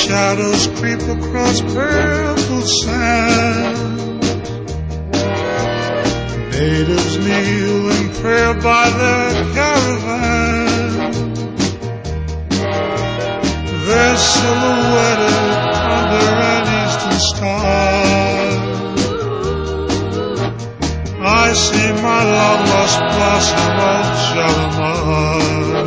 shadows creep across purple sand. Natives kneel in prayer by their caravan. They're silhouetted under an eastern star. I see my long-lost blossom of Shalimar.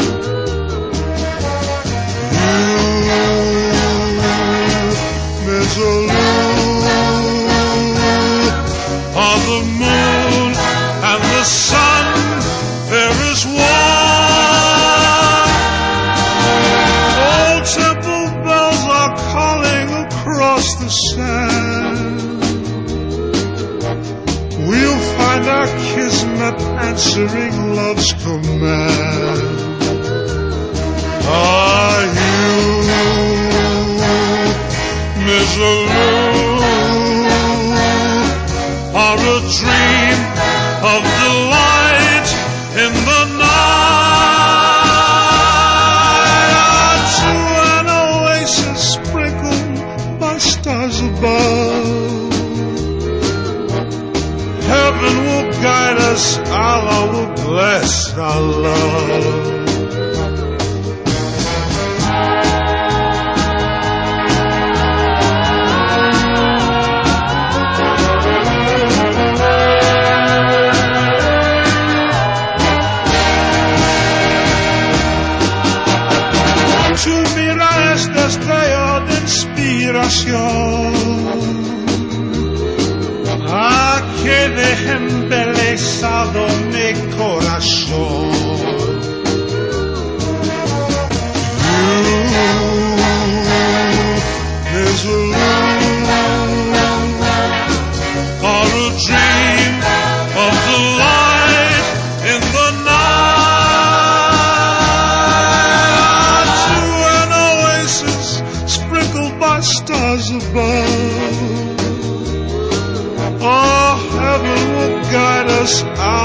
On the moon and the sun there is one. Old temple bells are calling across the sand. We'll find our kismet answering love's command. Are you miserable? Or a dream of delight in the night, to an oasis sprinkled by stars above. Heaven will guide us, Allah will bless our love. Ah, que deje embelesado mi corazón. You is alone, or a dream of delight in the night, to an oasis sprinkled by stars above. Oh, heaven will guide us out.